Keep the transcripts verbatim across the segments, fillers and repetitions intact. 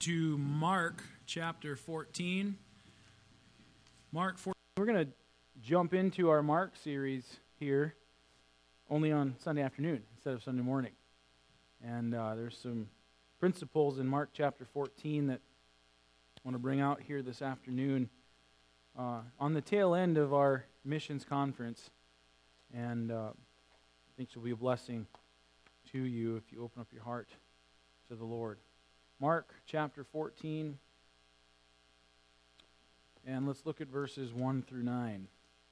to Mark chapter fourteen. Mark fourteen. We're going to jump into our Mark series here only on Sunday afternoon instead of Sunday morning. And uh, there's some principles in Mark chapter fourteen that I want to bring out here this afternoon uh, on the tail end of our missions conference. And uh, I think she'll be a blessing to you if you open up your heart to the Lord. Mark chapter fourteen, and let's look at verses one through nine.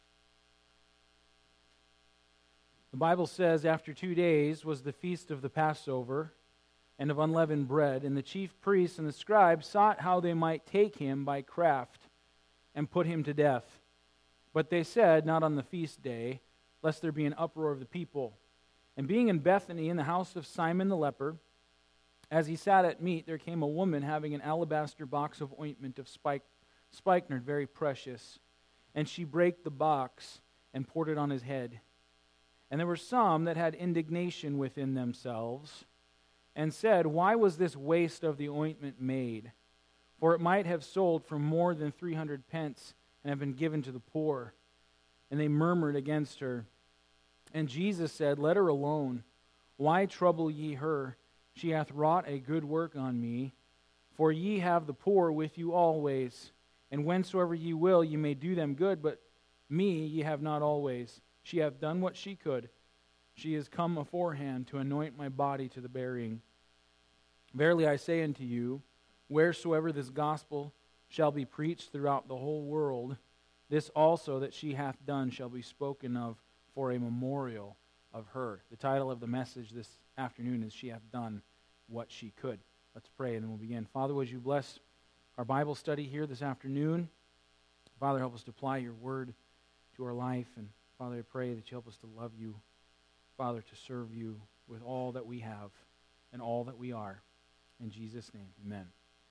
The Bible says, after two days was the feast of the Passover and of unleavened bread, and the chief priests and the scribes sought how they might take him by craft and put him to death. But they said, not on the feast day, lest there be an uproar of the people. And being in Bethany in the house of Simon the leper, as he sat at meat, there came a woman having an alabaster box of ointment of spike, spikenard, very precious. And she brake the box and poured it on his head. And there were some that had indignation within themselves, and said, why was this waste of the ointment made? For it might have sold for more than three hundred pence, and have been given to the poor. And they murmured against her. And Jesus said, let her alone. Why trouble ye her? She hath wrought a good work on me. For ye have the poor with you always, and whensoever ye will, ye may do them good, but me ye have not always. She hath done what she could. She is come aforehand to anoint my body to the burying. Verily I say unto you, wheresoever this gospel shall be preached throughout the whole world, this also that she hath done shall be spoken of for a memorial of her. The title of the message this afternoon is She Hath Done What She Could. Let's pray and then we'll begin. Father, would you bless our Bible study here this afternoon? Father, help us to apply your word to our life. And Father, I pray that you help us to love you. Father, to serve you with all that we have and all that we are. In Jesus' name, amen.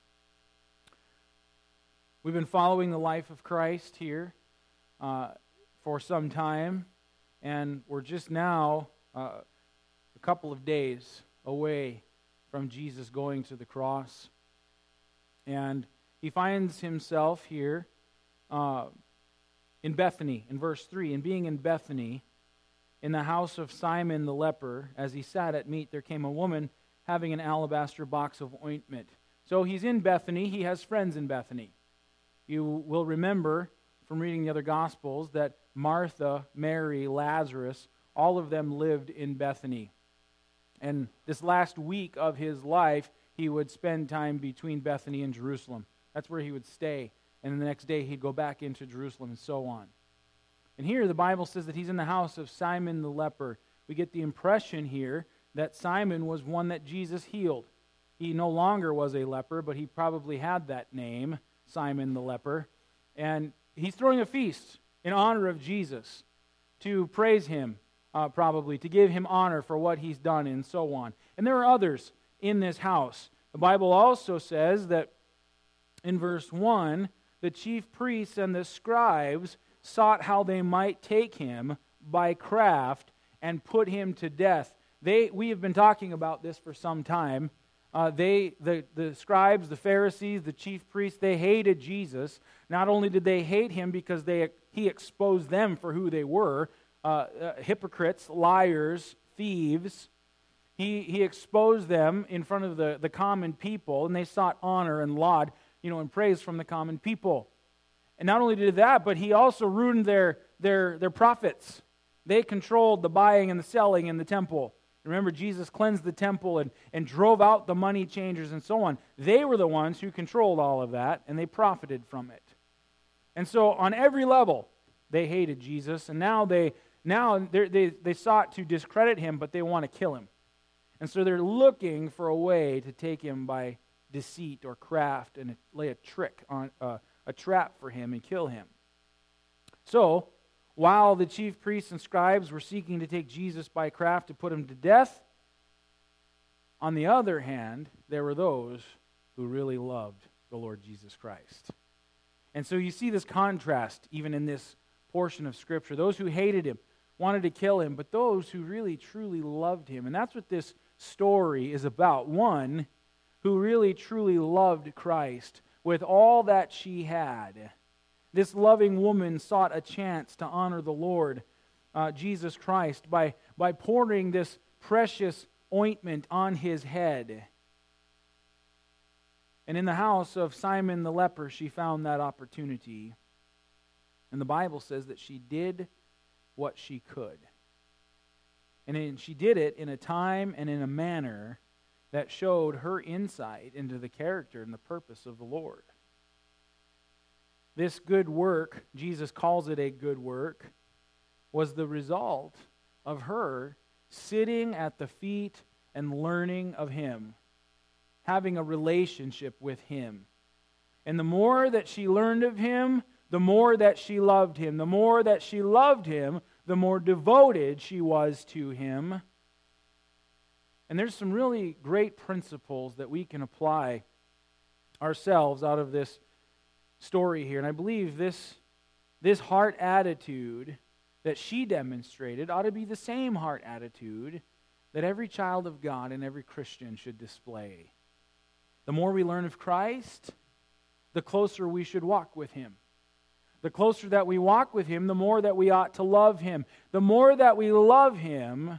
We've been following the life of Christ here uh, for some time. And we're just now uh, a couple of days away from Jesus going to the cross. And he finds himself here uh, in Bethany, in verse three. And being in Bethany, in the house of Simon the leper, as he sat at meat, there came a woman having an alabaster box of ointment. So he's in Bethany. He has friends in Bethany. You will remember from reading the other Gospels that Martha, Mary, Lazarus, all of them lived in Bethany. And this last week of his life, he would spend time between Bethany and Jerusalem. That's where he would stay. And then the next day, he'd go back into Jerusalem and so on. And here, the Bible says that he's in the house of Simon the leper. We get the impression here that Simon was one that Jesus healed. He no longer was a leper, but he probably had that name, Simon the leper. And he's throwing a feast in honor of Jesus, to praise him, uh, probably, to give him honor for what he's done and so on. And there are others in this house. The Bible also says that in verse one, the chief priests and the scribes sought how they might take him by craft and put him to death. They, we have been talking about this for some time. Uh, they, the, the scribes, the Pharisees, the chief priests, they hated Jesus. Not only did they hate him because they he exposed them for who they were, uh, uh, hypocrites, liars, thieves. He he exposed them in front of the, the common people, and they sought honor and laud, you know, and praise from the common people. And not only did that, but he also ruined their their their profits. They controlled the buying and the selling in the temple. Remember, Jesus cleansed the temple and, and drove out the money changers and so on. They were the ones who controlled all of that, and they profited from it. And so on every level, they hated Jesus, and now they now they they sought to discredit him, but they want to kill him. And so they're looking for a way to take him by deceit or craft and lay a trick on uh, a trap for him and kill him. So while the chief priests and scribes were seeking to take Jesus by craft to put him to death, on the other hand, there were those who really loved the Lord Jesus Christ. And so you see this contrast even in this portion of Scripture. Those who hated him, wanted to kill him, but those who really, truly loved him. And that's what this story is about. One, who really truly loved Christ with all that she had. This loving woman sought a chance to honor the Lord uh, Jesus Christ by, by pouring this precious ointment on his head. And in the house of Simon the leper, she found that opportunity. And the Bible says that she did what she could. And in, she did it in a time and in a manner that showed her insight into the character and the purpose of the Lord. This good work, Jesus calls it a good work, was the result of her sitting at the feet and learning of Him, having a relationship with Him. And the more that she learned of Him, the more that she loved Him. The more that she loved Him, the more devoted she was to Him. And there's some really great principles that we can apply ourselves out of this story here. And I believe this, this heart attitude that she demonstrated ought to be the same heart attitude that every child of God and every Christian should display. The more we learn of Christ, the closer we should walk with Him. The closer that we walk with Him, the more that we ought to love Him. The more that we love Him,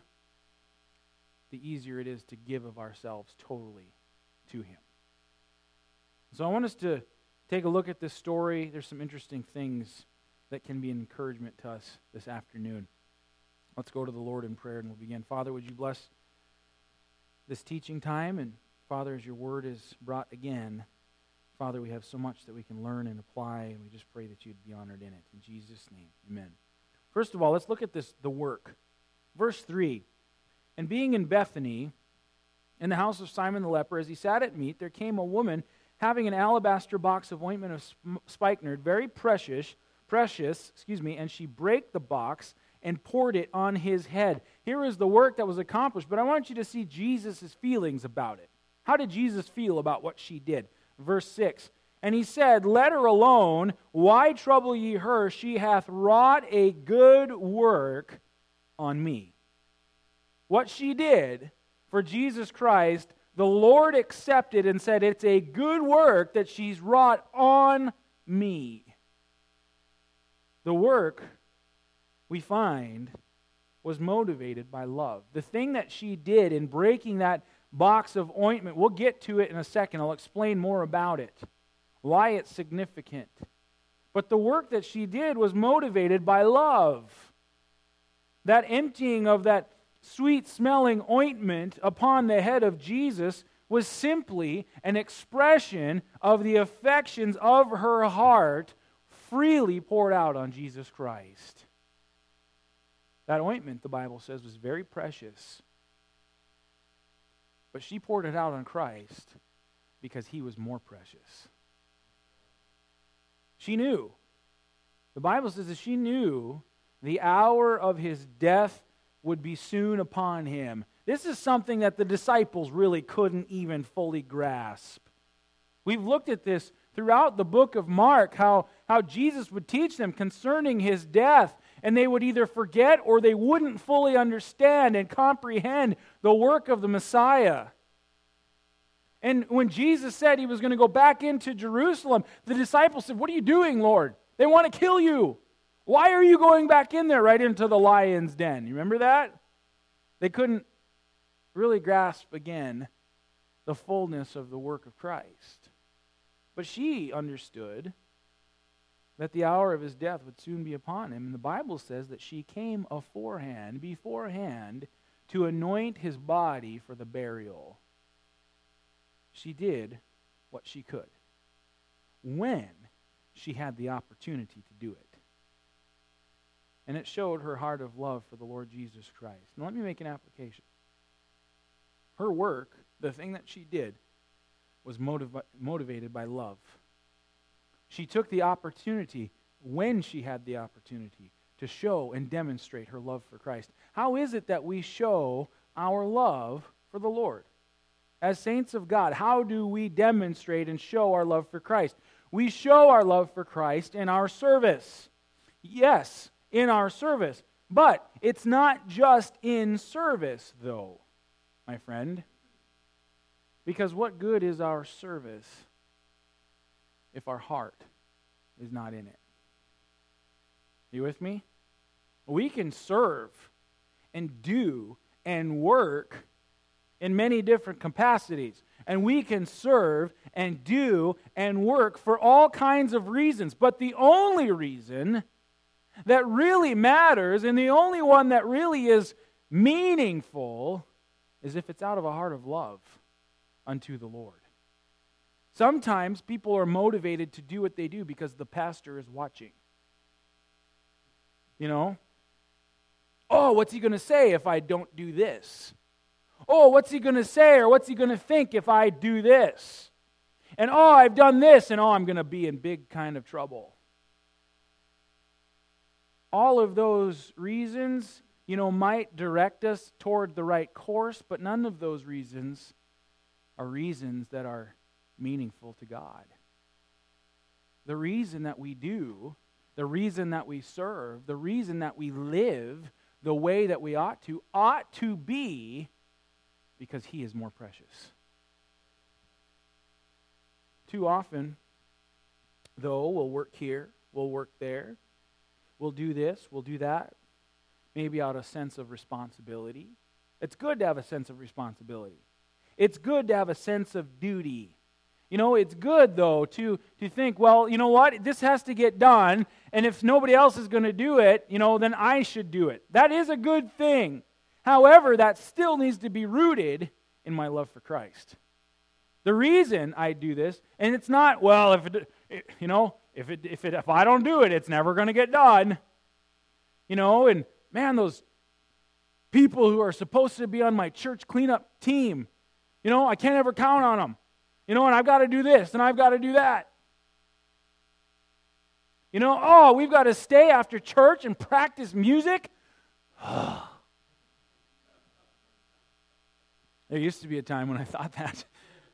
the easier it is to give of ourselves totally to Him. So I want us to take a look at this story. There's some interesting things that can be an encouragement to us this afternoon. Let's go to the Lord in prayer and we'll begin. Father, would you bless this teaching time? And Father, as your word is brought again, Father, we have so much that we can learn and apply, and we just pray that you'd be honored in it. In Jesus' name, amen. First of all, let's look at this, the work. Verse three, and being in Bethany, in the house of Simon the leper, as he sat at meat, there came a woman having an alabaster box of ointment of spikenard, very precious, precious, excuse me, and she brake the box and poured it on his head. Here is the work that was accomplished, but I want you to see Jesus' feelings about it. How did Jesus feel about what she did? Verse six, and he said, let her alone, why trouble ye her? She hath wrought a good work on me. What she did for Jesus Christ, the Lord accepted and said, it's a good work that she's wrought on me. The work, we find, was motivated by love. The thing that she did in breaking that box of ointment, we'll get to it in a second. I'll explain more about it, why it's significant. But the work that she did was motivated by love. That emptying of that sweet-smelling ointment upon the head of Jesus was simply an expression of the affections of her heart freely poured out on Jesus Christ. That ointment, the Bible says, was very precious. But she poured it out on Christ because He was more precious. She knew. The Bible says that she knew the hour of His death would be soon upon Him. This is something that the disciples really couldn't even fully grasp. We've looked at this throughout the book of Mark, how, how Jesus would teach them concerning His death, and they would either forget or they wouldn't fully understand and comprehend the work of the Messiah. And when Jesus said He was going to go back into Jerusalem, the disciples said, what are you doing, Lord? They want to kill you. Why are you going back in there right into the lion's den? You remember that? They couldn't really grasp again the fullness of the work of Christ. But she understood that the hour of His death would soon be upon Him. And the Bible says that she came aforehand, beforehand, to anoint His body for the burial. She did what she could when she had the opportunity to do it. And it showed her heart of love for the Lord Jesus Christ. Now let me make an application. Her work, the thing that she did, was motiv- motivated by love. She took the opportunity, when she had the opportunity, to show and demonstrate her love for Christ. How is it that we show our love for the Lord? As saints of God, how do we demonstrate and show our love for Christ? We show our love for Christ in our service. Yes, in our service. But it's not just in service, though, my friend. Because what good is our service if our heart is not in it? You with me? We can serve and do and work in many different capacities. And we can serve and do and work for all kinds of reasons. But the only reason that really matters and the only one that really is meaningful is if it's out of a heart of love unto the Lord. Sometimes people are motivated to do what they do because the pastor is watching. You know? Oh, what's he going to say if I don't do this? Oh, what's he going to say or what's he going to think if I do this? And oh, I've done this and oh, I'm going to be in big kind of trouble. All of those reasons, you know, might direct us toward the right course, but none of those reasons are reasons that are meaningful to God. The reason that we do, the reason that we serve, the reason that we live the way that we ought to, ought to be because He is more precious. Too often, though, we'll work here, we'll work there, we'll do this, we'll do that, maybe out of a sense of responsibility. It's good to have a sense of responsibility. It's good to have a sense of duty. You know, it's good, though, to, to think, well, you know what, this has to get done, and if nobody else is going to do it, you know, then I should do it. That is a good thing. However, that still needs to be rooted in my love for Christ. The reason I do this, and it's not, well, if it, it you know, if it if it if I don't do it, it's never going to get done. You know, and man, those people who are supposed to be on my church cleanup team, you know, I can't ever count on them. You know, and I've got to do this, and I've got to do that. You know, oh, we've got to stay after church and practice music. There used to be a time when I thought that.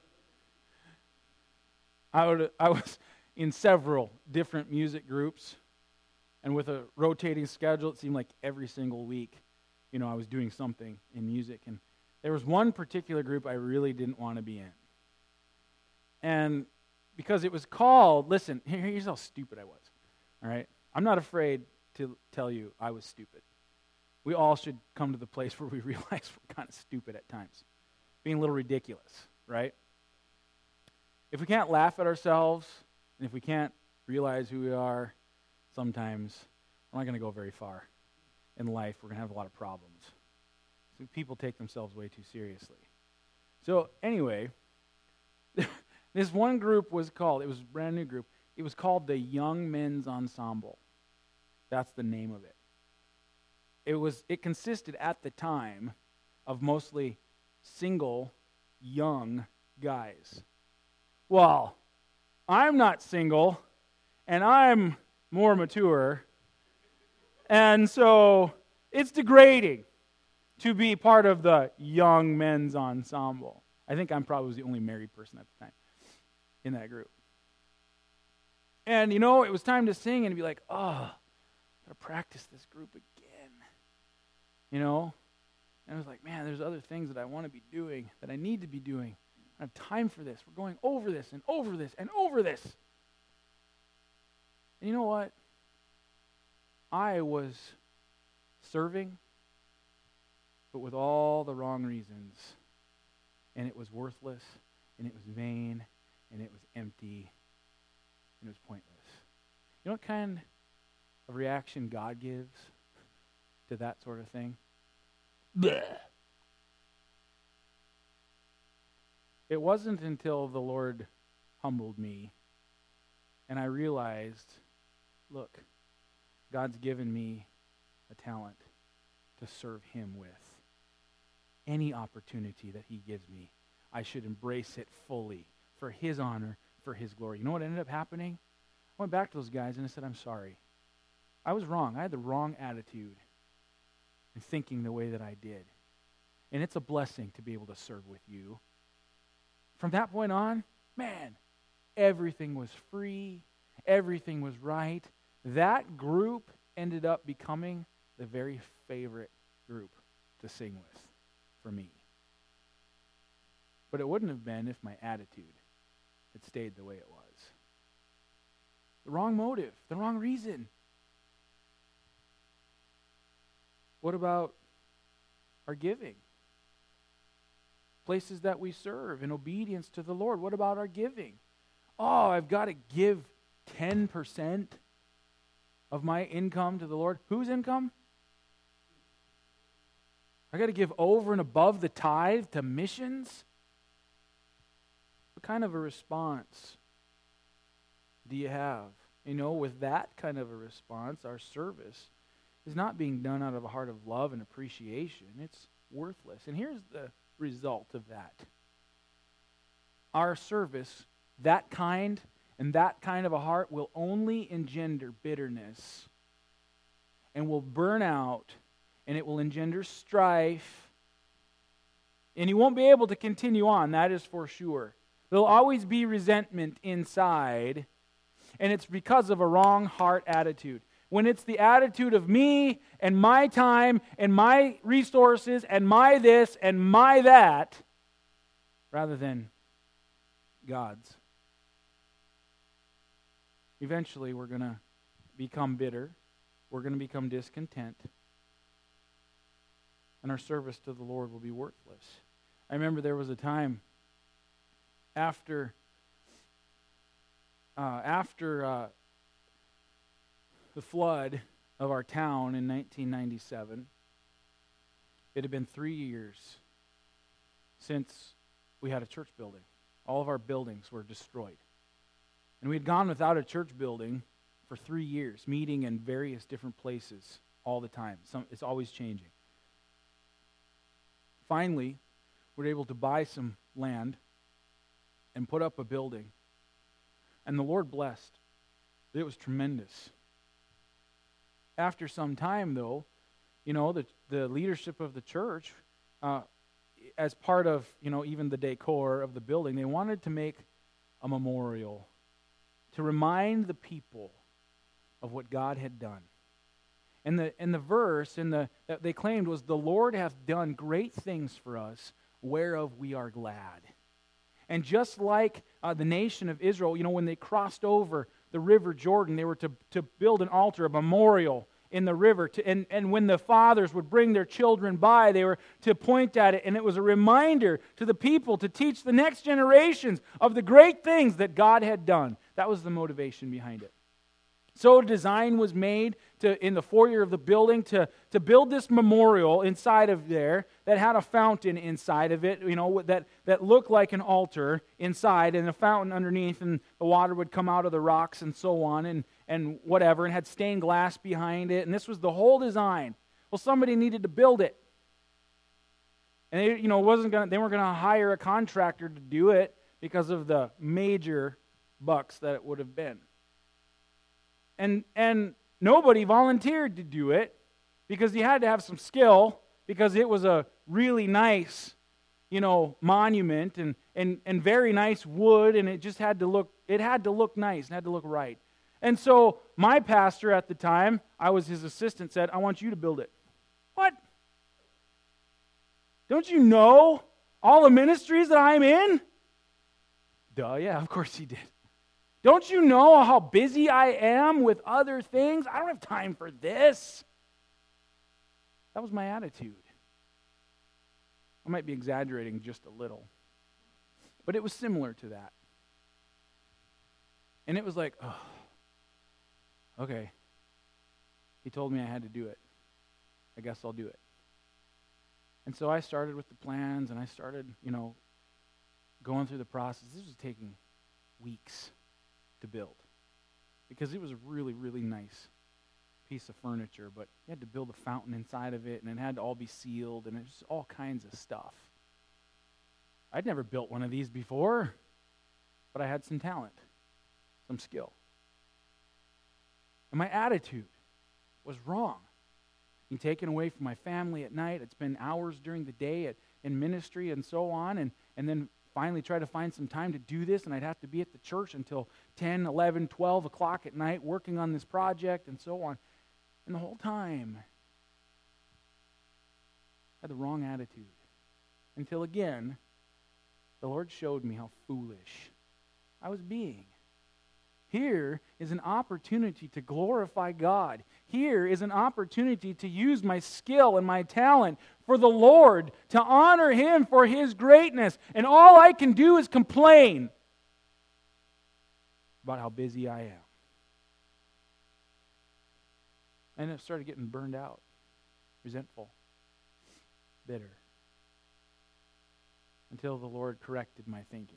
I would, I was in several different music groups, and with a rotating schedule, it seemed like every single week, you know, I was doing something in music. And there was one particular group I really didn't want to be in. And because it was called, listen, here's how stupid I was, all right? I'm not afraid to tell you I was stupid. We all should come to the place where we realize we're kind of stupid at times, being a little ridiculous, right? If we can't laugh at ourselves, and if we can't realize who we are, sometimes we're not going to go very far in life. We're going to have a lot of problems. So people take themselves way too seriously. So anyway, this one group was called, it was a brand new group, it was called the Young Men's Ensemble. That's the name of it. It was. It consisted at the time of mostly single, young guys. Well, I'm not single, and I'm more mature, and so it's degrading to be part of the Young Men's Ensemble. I think I'm probably the only married person at the time in that group. And, you know, it was time to sing and be like, oh, I've got to practice this group again. You know? And I was like, man, there's other things that I want to be doing, that I need to be doing. I have time for this. We're going over this and over this and over this. And you know what? I was serving, but with all the wrong reasons. And it was worthless, and it was vain, and it was empty, and it was pointless. You know what kind of reaction God gives to that sort of thing? Blech. It wasn't until the Lord humbled me and I realized, look, God's given me a talent to serve Him with. Any opportunity that He gives me, I should embrace it fully for His honor, for His glory. You know what ended up happening? I went back to those guys and I said, I'm sorry. I was wrong. I had the wrong attitude in thinking the way that I did. And it's a blessing to be able to serve with you. From that point on, man, everything was free. Everything was right. That group ended up becoming the very favorite group to sing with for me. But it wouldn't have been if my attitude had stayed the way it was. The wrong motive, the wrong reason. What about our giving? Places that we serve in obedience to the Lord. What about our giving? Oh, I've got to give ten percent of my income to the Lord. Whose income? I got to give over and above the tithe to missions? What kind of a response do you have? You know, with that kind of a response, our service is not being done out of a heart of love and appreciation. It's worthless. And here's the result of that. Our service, that kind and that kind of a heart, will only engender bitterness and will burn out, and it will engender strife, and you won't be able to continue on, that is for sure. There'll always be resentment inside, and it's because of a wrong heart attitude. When it's the attitude of me and my time and my resources and my this and my that, rather than God's. Eventually we're going to become bitter. We're going to become discontent. And our service to the Lord will be worthless. I remember there was a time after uh, after uh, the flood of our town in nineteen ninety-seven. It had been three years since we had a church building. All of our buildings were destroyed. And we had gone without a church building for three years, meeting in various different places all the time. Some, it's always changing. Finally, we were able to buy some land and put up a building. And the Lord blessed. It was tremendous. After some time, though, you know, the, the leadership of the church, uh, as part of, you know, even the decor of the building, they wanted to make a memorial to remind the people of what God had done. And the and the verse in the that they claimed was, "The Lord hath done great things for us, whereof we are glad." And just like uh, the nation of Israel, you know, when they crossed over the river Jordan, they were to, to build an altar, a memorial in the river. To, and, and when the fathers would bring their children by, they were to point at it. And it was a reminder to the people to teach the next generations of the great things that God had done. That was the motivation behind it. So a design was made to in the foyer of the building to, to build this memorial inside of there that had a fountain inside of it, you know, that, that looked like an altar inside, and a fountain underneath, and the water would come out of the rocks and so on, and, and whatever, and had stained glass behind it, and this was the whole design. Well, somebody needed to build it. And they, you know, wasn't gonna, they weren't going to hire a contractor to do it because of the major bucks that it would have been. And and nobody volunteered to do it because you had to have some skill, because it was a really nice, you know, monument and, and, and very nice wood, and it just had to look it had to look nice and had to look right. And so my pastor at the time, I was his assistant, said, "I want you to build it." What? Don't you know all the ministries that I'm in? Duh, yeah, of course he did. Don't you know how busy I am with other things? I don't have time for this. That was my attitude. I might be exaggerating just a little, but it was similar to that. And it was like, oh, okay. He told me I had to do it. I guess I'll do it. And so I started with the plans, and I started, you know, going through the process. This was taking weeks to build, because it was a really, really nice piece of furniture, but you had to build a fountain inside of it, and it had to all be sealed, and it was all kinds of stuff. I'd never built one of these before, but I had some talent, some skill. And my attitude was wrong. Being taken away from my family at night. I'd spend hours during the day at, in ministry and so on, and, and then finally try to find some time to do this, and I'd have to be at the church until ten, eleven, twelve o'clock at night working on this project and so on. And the whole time, I had the wrong attitude. Until again, the Lord showed me how foolish I was being. Here is an opportunity to glorify God. Here is an opportunity to use my skill and my talent for the Lord, to honor Him for His greatness. And all I can do is complain about how busy I am. And I started getting burned out, resentful, bitter, until the Lord corrected my thinking.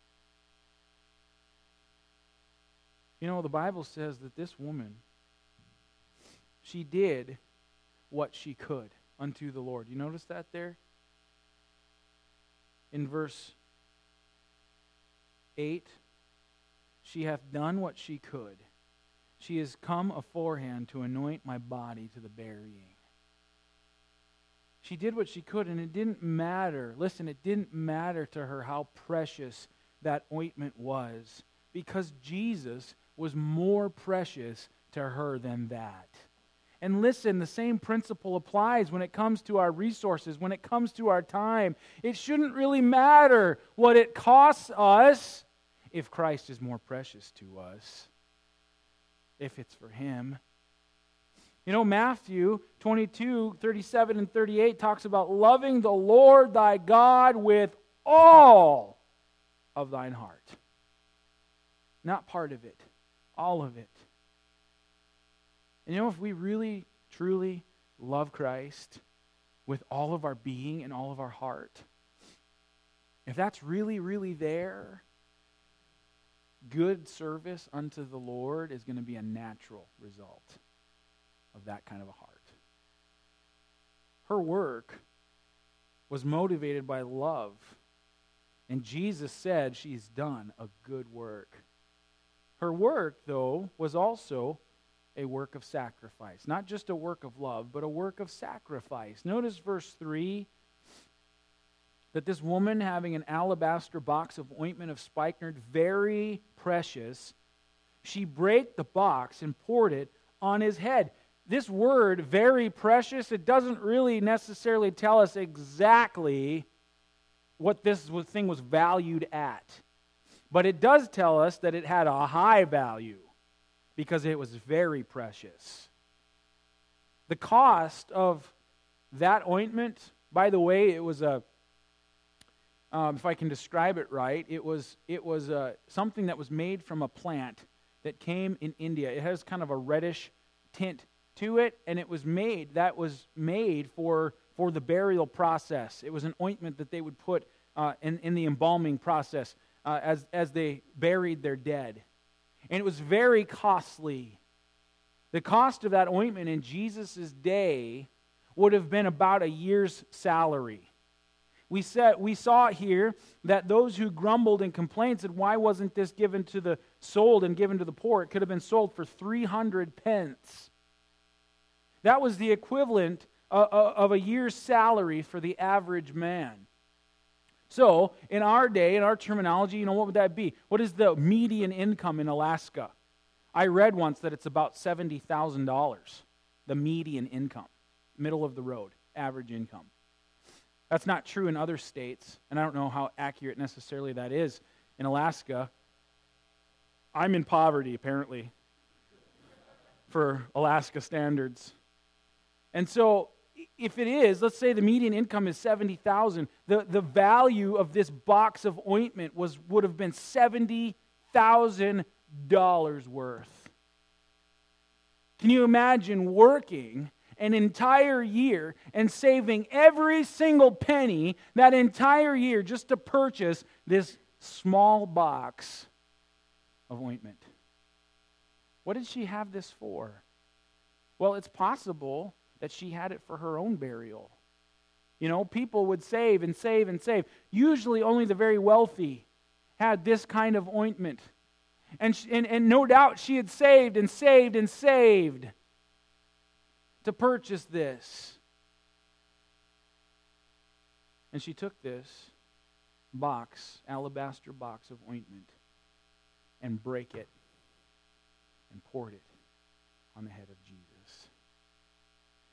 You know, the Bible says that this woman, she did what she could unto the Lord. You notice that there? In verse eight, she hath done what she could. She is come aforehand to anoint my body to the burying. She did what she could, and it didn't matter. Listen, it didn't matter to her how precious that ointment was, because Jesus was more precious to her than that. And listen, the same principle applies when it comes to our resources, when it comes to our time. It shouldn't really matter what it costs us if Christ is more precious to us, if it's for Him. You know, Matthew twenty-two, thirty-seven and thirty-eight talks about loving the Lord thy God with all of thine heart. Not part of it, all of it. And you know, if we really, truly love Christ with all of our being and all of our heart, if that's really, really there, good service unto the Lord is going to be a natural result of that kind of a heart. Her work was motivated by love, and Jesus said she's done a good work. Her work, though, was also a work of sacrifice. Not just a work of love, but a work of sacrifice. Notice verse three, that this woman, having an alabaster box of ointment of spikenard, very precious, she brake the box and poured it on his head. This word, very precious, it doesn't really necessarily tell us exactly what this thing was valued at. But it does tell us that it had a high value because it was very precious. The cost of that ointment, by the way, it was a, um, if I can describe it right, it was it was a, something that was made from a plant that came in India. It has kind of a reddish tint to it, and it was made, that was made for, for the burial process. It was an ointment that they would put uh, in, in the embalming process uh, as, as they buried their dead. And it was very costly. The cost of that ointment in Jesus' day would have been about a year's salary. We said we saw here that those who grumbled and complained said, why wasn't this given to the sold and given to the poor? It could have been sold for three hundred pence. That was the equivalent of a year's salary for the average man. So, in our day, in our terminology, you know, what would that be? What is the median income in Alaska? I read once that it's about seventy thousand dollars, the median income, middle of the road, average income. That's not true in other states, and I don't know how accurate necessarily that is in Alaska. I'm in poverty, apparently, for Alaska standards. And so, if it is, let's say the median income is seventy thousand dollars, the, the value of this box of ointment was would have been seventy thousand dollars worth. Can you imagine working an entire year and saving every single penny that entire year just to purchase this small box of ointment? What did she have this for? Well, it's possible that she had it for her own burial. You know, people would save and save and save. Usually only the very wealthy had this kind of ointment. And, she, and, and no doubt she had saved and saved and saved to purchase this. And she took this box, alabaster box of ointment, and brake it and poured it on the head of Jesus.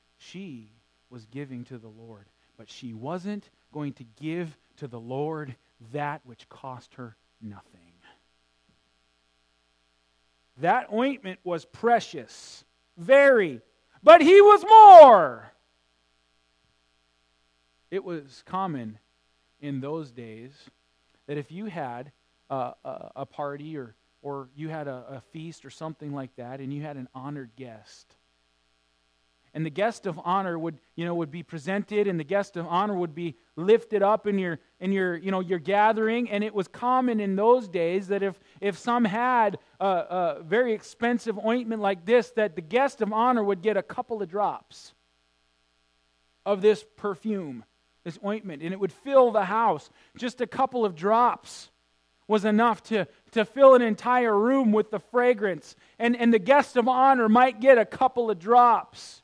She was giving to the Lord, but she wasn't going to give to the Lord that which cost her nothing. That ointment was precious, very, but he was more. It was common in those days that if you had a, a, a party or, or you had a, a feast or something like that, and you had an honored guest, and the guest of honor would, you know, would be presented, and the guest of honor would be lifted up in your, in your, you know, your gathering. And it was common in those days that if, if some had a, a very expensive ointment like this, that the guest of honor would get a couple of drops of this perfume, this ointment, and it would fill the house. Just a couple of drops was enough to, to fill an entire room with the fragrance. And, and the guest of honor might get a couple of drops.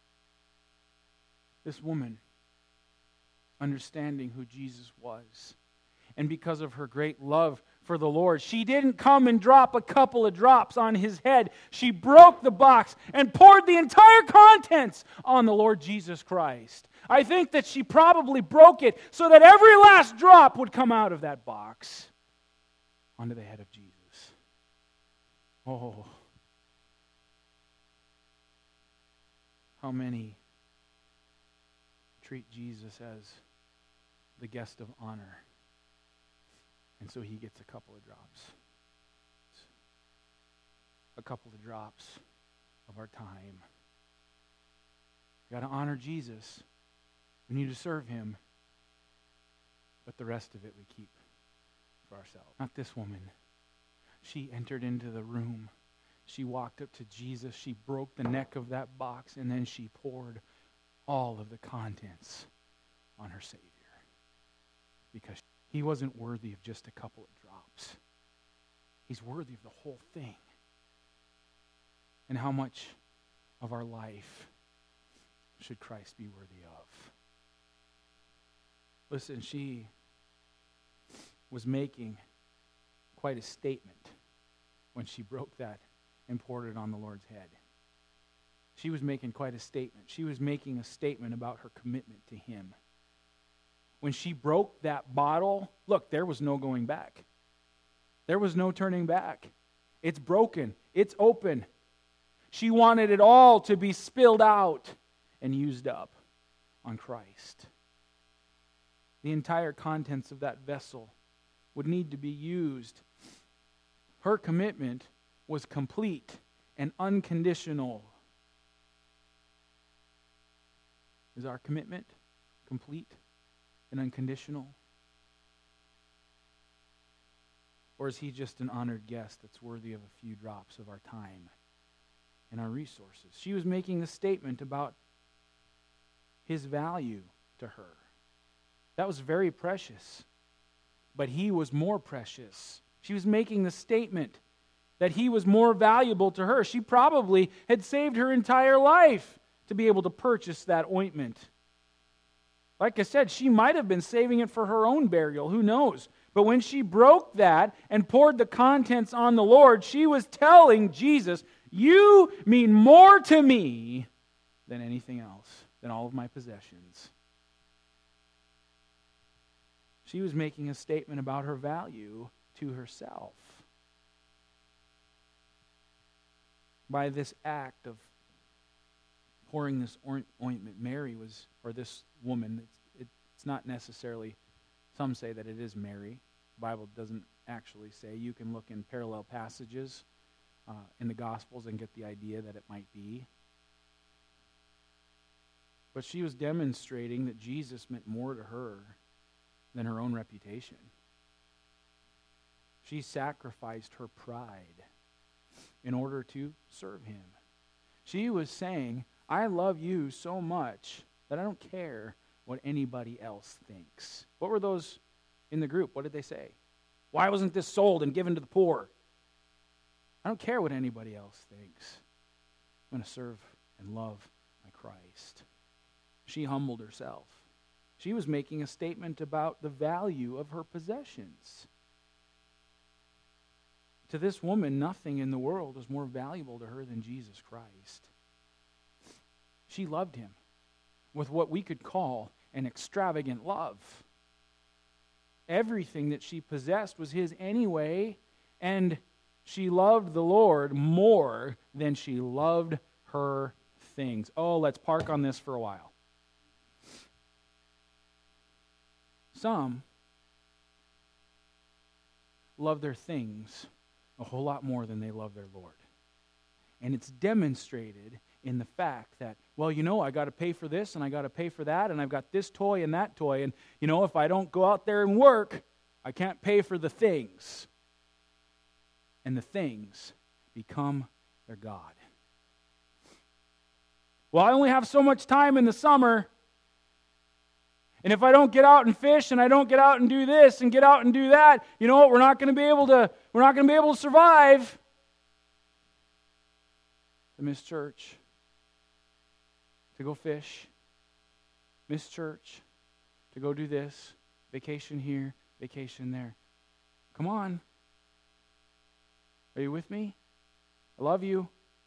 This woman, understanding who Jesus was, and because of her great love for the Lord, she didn't come and drop a couple of drops on his head. She broke the box and poured the entire contents on the Lord Jesus Christ. I think that she probably broke it so that every last drop would come out of that box onto the head of Jesus. Oh, how many treat Jesus as the guest of honor, and so he gets a couple of drops. A couple of drops of our time. We've got to honor Jesus. We need to serve him. But the rest of it we keep for ourselves. Not this woman. She entered into the room. She walked up to Jesus. She broke the neck of that box, and then she poured all of the contents on her Savior. Because he wasn't worthy of just a couple of drops. He's worthy of the whole thing. And how much of our life should Christ be worthy of? Listen, she was making quite a statement when she broke that and poured it on the Lord's head. She was making quite a statement. She was making a statement about her commitment to him. When she broke that bottle, look, there was no going back. There was no turning back. It's broken. It's open. She wanted it all to be spilled out and used up on Christ. The entire contents of that vessel would need to be used. Her commitment was complete and unconditional. Is our commitment complete and unconditional? Or is he just an honored guest that's worthy of a few drops of our time and our resources? She was making a statement about his value to her. That was very precious. But he was more precious. She was making the statement that he was more valuable to her. She probably had saved her entire life to be able to purchase that ointment. Like I said, she might have been saving it for her own burial. Who knows? But when she broke that and poured the contents on the Lord, she was telling Jesus, you mean more to me than anything else, than all of my possessions. She was making a statement about her value to herself. By this act of pouring this ointment, Mary was, or this woman, it's, it's not necessarily, some say that it is Mary. The Bible doesn't actually say. You can look in parallel passages uh, in the Gospels and get the idea that it might be. But she was demonstrating that Jesus meant more to her than her own reputation. She sacrificed her pride in order to serve him. She was saying, I love you so much that I don't care what anybody else thinks. What were those in the group? What did they say? Why wasn't this sold and given to the poor? I don't care what anybody else thinks. I'm going to serve and love my Christ. She humbled herself. She was making a statement about the value of her possessions. To this woman, nothing in the world was more valuable to her than Jesus Christ. She loved him with what we could call an extravagant love. Everything that she possessed was his anyway, and she loved the Lord more than she loved her things. Oh, let's park on this for a while. Some love their things a whole lot more than they love their Lord. And it's demonstrated in the fact that, well, you know, I got to pay for this and I got to pay for that and I've got this toy and that toy. And, you know, if I don't go out there and work, I can't pay for the things. And the things become their God. Well, I only have so much time in the summer. And if I don't get out and fish and I don't get out and do this and get out and do that, you know what, we're not going to be able to, we're not going to be able to survive. To miss church. To go fish. Miss church. To go do this. Vacation here, vacation there. Come on. Are you with me? I love you.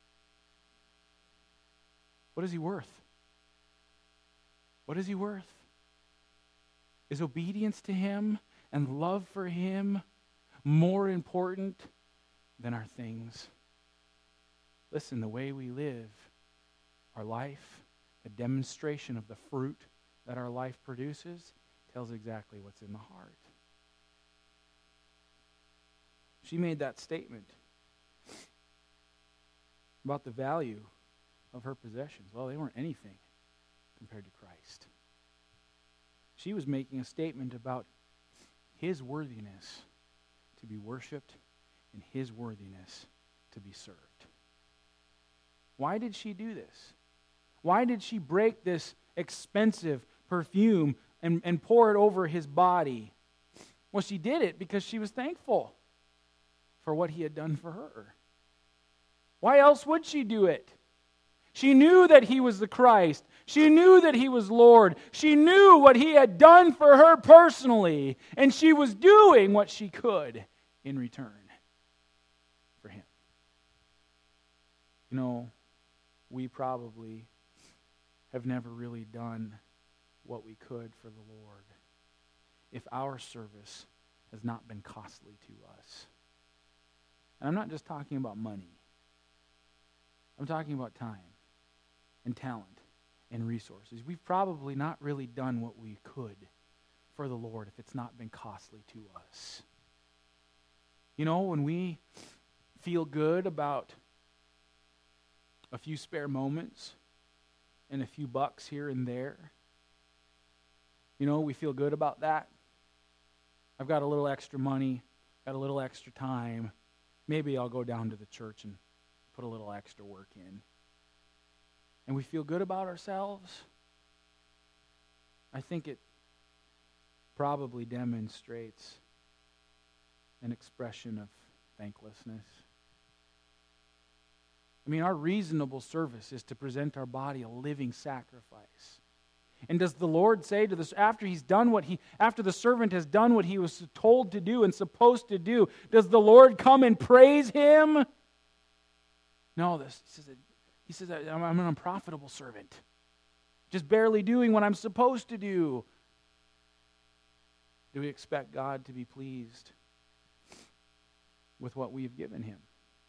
What is he worth? What is he worth? Is obedience to him and love for him more important than our things? Listen, the way we live our life, a demonstration of the fruit that our life produces, tells exactly what's in the heart. She made that statement about the value of her possessions. Well, they weren't anything compared to Christ. She was making a statement about his worthiness to be worshipped and his worthiness to be served. Why did she do this? Why did she break this expensive perfume and, and pour it over his body? Well, she did it because she was thankful for what he had done for her. Why else would she do it? She knew that he was the Christ. She knew that he was Lord. She knew what he had done for her personally, and she was doing what she could in return for him. You know, we probably have never really done what we could for the Lord if our service has not been costly to us. And I'm not just talking about money. I'm talking about time and talent and resources. We've probably not really done what we could for the Lord if it's not been costly to us. You know, when we feel good about a few spare moments and a few bucks here and there, you know, we feel good about that. I've got a little extra money, got a little extra time. Maybe I'll go down to the church and put a little extra work in. And we feel good about ourselves. I think it probably demonstrates an expression of thanklessness. I mean, our reasonable service is to present our body a living sacrifice. And does the Lord say to this, after he's done what he, after the servant has done what he was told to do and supposed to do, does the Lord come and praise him? No, this, he says, he says I'm, I'm an unprofitable servant, just barely doing what I'm supposed to do. Do we expect God to be pleased with what we've given him?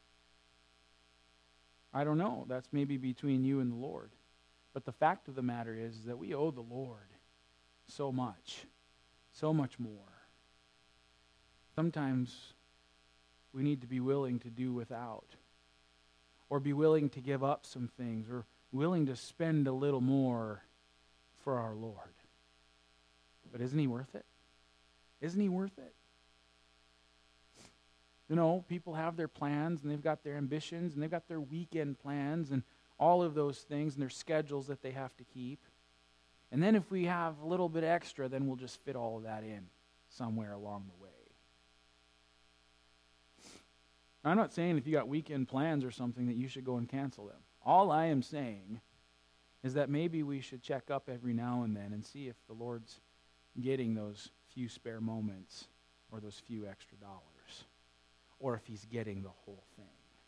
I don't know. That's maybe between you and the Lord. But the fact of the matter is that we owe the Lord so much, so much more. Sometimes we need to be willing to do without, or be willing to give up some things, or willing to spend a little more for our Lord. But isn't he worth it? Isn't he worth it? You know, people have their plans, and they've got their ambitions, and they've got their weekend plans, and all of those things, and their schedules that they have to keep. And then if we have a little bit extra, then we'll just fit all of that in somewhere along the way. I'm not saying if you got weekend plans or something that you should go and cancel them. All I am saying is that maybe we should check up every now and then and see if the Lord's getting those few spare moments or those few extra dollars, or if he's getting the whole thing.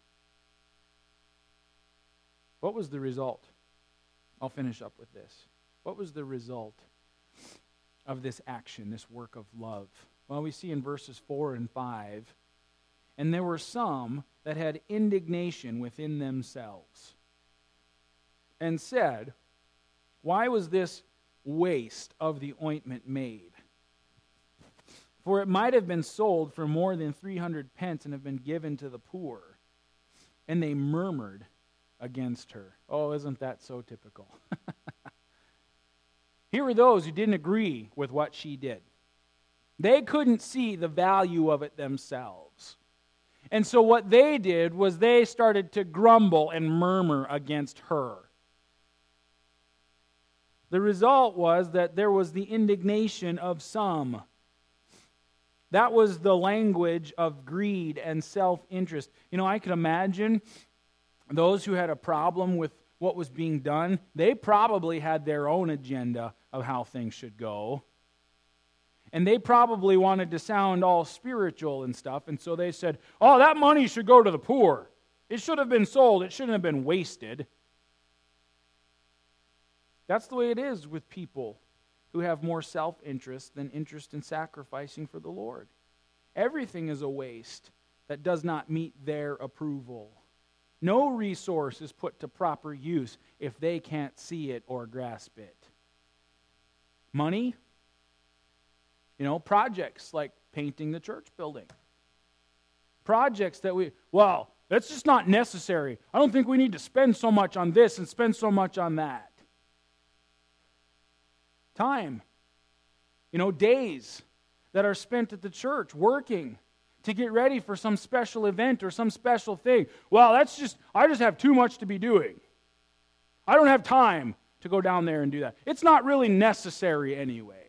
What was the result? I'll finish up with this. What was the result of this action, this work of love? Well, we see in verses four and five, and there were some that had indignation within themselves, and said, why was this waste of the ointment made? For it might have been sold for more than three hundred pence and have been given to the poor. And they murmured against her. Oh, isn't that so typical? Here were those who didn't agree with what she did. They couldn't see the value of it themselves. And so what they did was they started to grumble and murmur against her. The result was that there was the indignation of some. That was the language of greed and self-interest. You know, I could imagine those who had a problem with what was being done, they probably had their own agenda of how things should go. And they probably wanted to sound all spiritual and stuff, and so they said, oh, that money should go to the poor. It should have been sold. It shouldn't have been wasted. That's the way it is with people who have more self-interest than interest in sacrificing for the Lord. Everything is a waste that does not meet their approval. No resource is put to proper use if they can't see it or grasp it. Money, you know, projects like painting the church building. Projects that we, well, that's just not necessary. I don't think we need to spend so much on this and spend so much on that. Time, you know, days that are spent at the church working to get ready for some special event or some special thing. Well, that's just, I just have too much to be doing. I don't have time to go down there and do that. It's not really necessary anyway.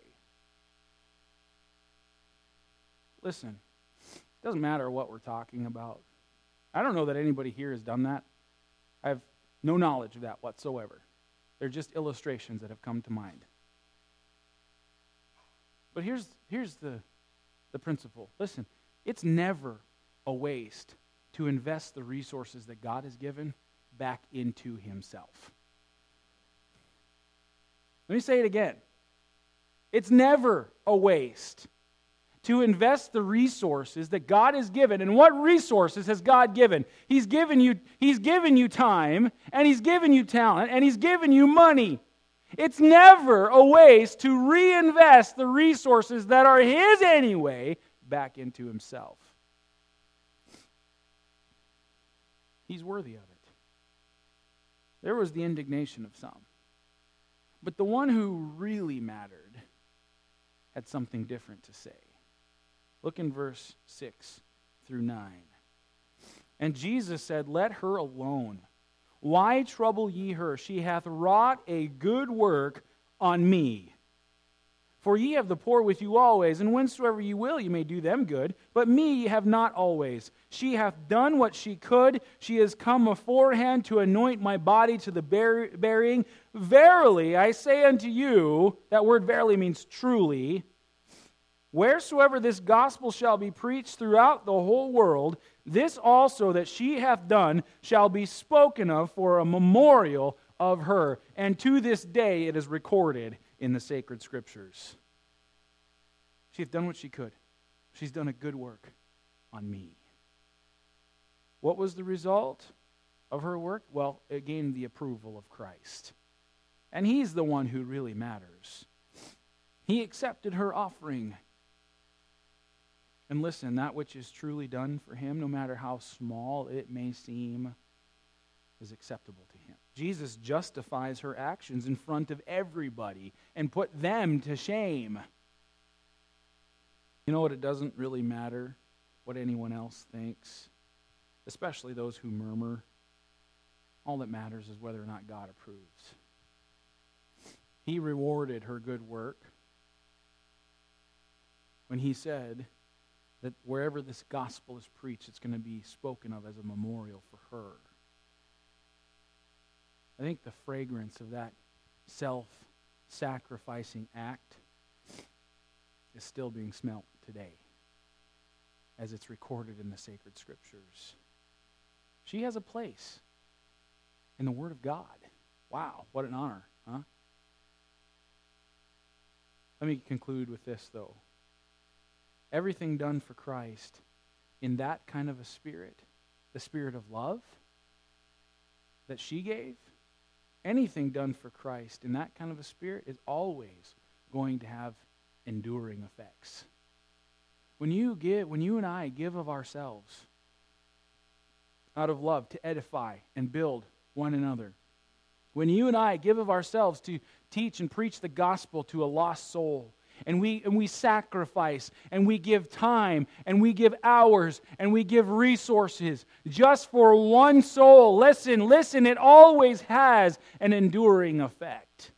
Listen, it doesn't matter what we're talking about. I don't know that anybody here has done that. I have no knowledge of that whatsoever. They're just illustrations that have come to mind. But here's, here's the, the principle. Listen, it's never a waste to invest the resources that God has given back into Himself. Let me say it again. It's never a waste to invest the resources that God has given. And what resources has God given? He's given you, He's given you time, and He's given you talent, and He's given you money. It's never a waste to reinvest the resources that are His anyway back into Himself. He's worthy of it. There was the indignation of some. But the one who really mattered had something different to say. Look in verse six through nine. And Jesus said, let her alone. Why trouble ye her? She hath wrought a good work on me. For ye have the poor with you always, and whensoever ye will, ye may do them good. But me ye have not always. She hath done what she could. She is come aforehand to anoint my body to the bur- burying. Verily, I say unto you, that word verily means truly, wheresoever this gospel shall be preached throughout the whole world, this also that she hath done shall be spoken of for a memorial of her. And to this day it is recorded in the sacred scriptures. She hath done what she could. She's done a good work on me. What was the result of her work? Well, it gained the approval of Christ. And He's the one who really matters. He accepted her offering. And listen, that which is truly done for Him, no matter how small it may seem, is acceptable to Him. Jesus justifies her actions in front of everybody and put them to shame. You know what? It doesn't really matter what anyone else thinks, especially those who murmur. All that matters is whether or not God approves. He rewarded her good work when He said that wherever this gospel is preached, it's going to be spoken of as a memorial for her. I think the fragrance of that self-sacrificing act is still being smelt today as it's recorded in the sacred scriptures. She has a place in the Word of God. Wow, what an honor, huh? Let me conclude with this, though. Everything done for Christ in that kind of a spirit, the spirit of love that she gave, anything done for Christ in that kind of a spirit is always going to have enduring effects. When you give, when you and I give of ourselves out of love to edify and build one another, when you and I give of ourselves to teach and preach the gospel to a lost soul, and we and we sacrifice, and we give time, and we give hours, and we give resources just for one soul, listen, listen, it always has an enduring effect.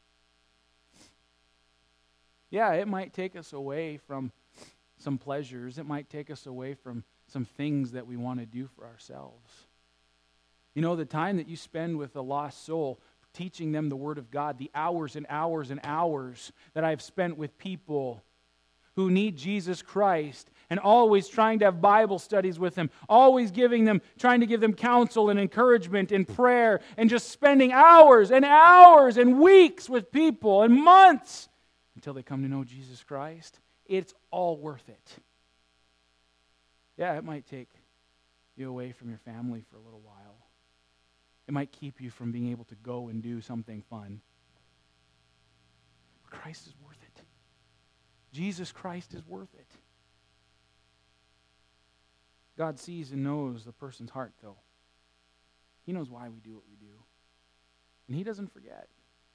Yeah, it might take us away from some pleasures. It might take us away from some things that we want to do for ourselves. You know, the time that you spend with a lost soul, teaching them the Word of God, the hours and hours and hours that I've spent with people who need Jesus Christ, and always trying to have Bible studies with them, always giving them, trying to give them counsel and encouragement and prayer, and just spending hours and hours and weeks with people and months until they come to know Jesus Christ. It's all worth it. Yeah, it might take you away from your family for a little while. It might keep you from being able to go and do something fun. But Christ is worth it. Jesus Christ is worth it. God sees and knows the person's heart, though. He knows why we do what we do. And He doesn't forget.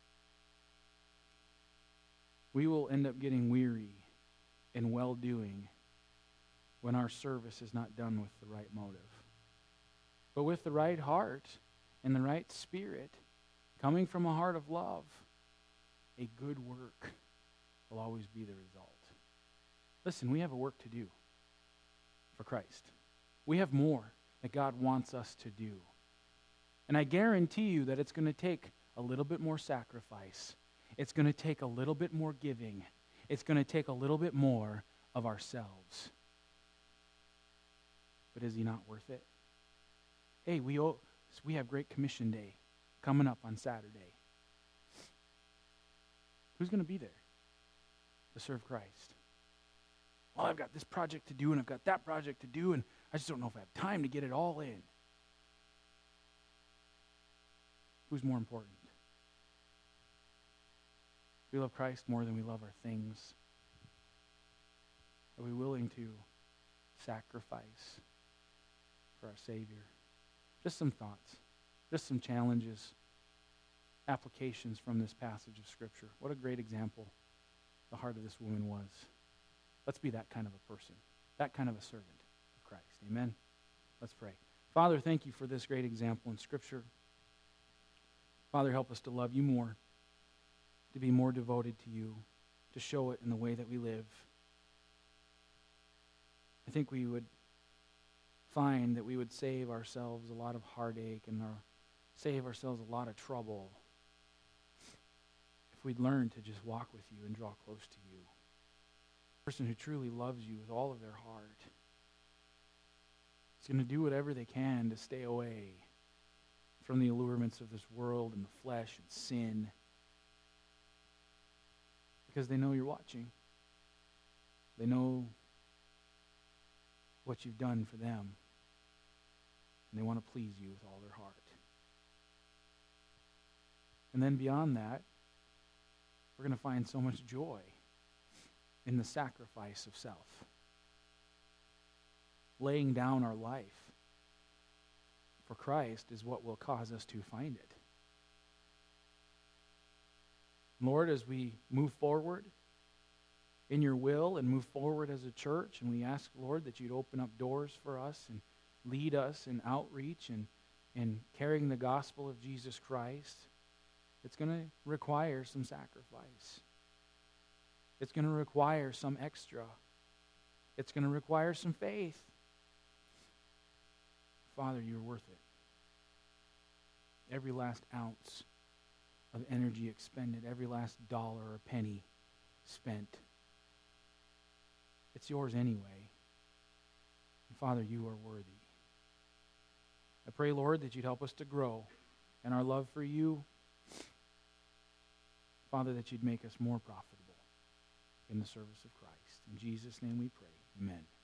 We will end up getting weary in well-doing when our service is not done with the right motive. But with the right heart and the right spirit, coming from a heart of love, a good work will always be the result. Listen, we have a work to do for Christ. We have more that God wants us to do. And I guarantee you that it's going to take a little bit more sacrifice. It's going to take a little bit more giving. It's going to take a little bit more of ourselves. But is He not worth it? Hey, we owe, we have Great Commission Day coming up on Saturday. Who's going to be there to serve Christ? Well, I've got this project to do, and I've got that project to do, and I just don't know if I have time to get it all in. Who's more important? We love Christ more than we love our things. Are we willing to sacrifice for our Savior? Just some thoughts, just some challenges, applications from this passage of Scripture. What a great example the heart of this woman was. Let's be that kind of a person, that kind of a servant of Christ. Amen? Let's pray. Father, thank you for this great example in Scripture. Father, help us to love you more, to be more devoted to you, to show it in the way that we live. I think we would find that we would save ourselves a lot of heartache and our, save ourselves a lot of trouble if we'd learn to just walk with you and draw close to you. A person who truly loves you with all of their heart is going to do whatever they can to stay away from the allurements of this world and the flesh and sin, because they know you're watching. They know what you've done for them, and they want to please you with all their heart. And then beyond that, we're going to find so much joy in the sacrifice of self. Laying down our life for Christ is what will cause us to find it. Lord, as we move forward in your will and move forward as a church, and we ask, Lord, that you'd open up doors for us and lead us in outreach and, and carrying the gospel of Jesus Christ, it's going to require some sacrifice. It's going to require some extra. It's going to require some faith. Father, you're worth it. Every last ounce of energy expended, every last dollar or penny spent, it's yours anyway. And Father, you are worthy. I pray, Lord, that you'd help us to grow in our love for you. Father, that you'd make us more profitable. in the service of Christ. In Jesus' name we pray. Amen.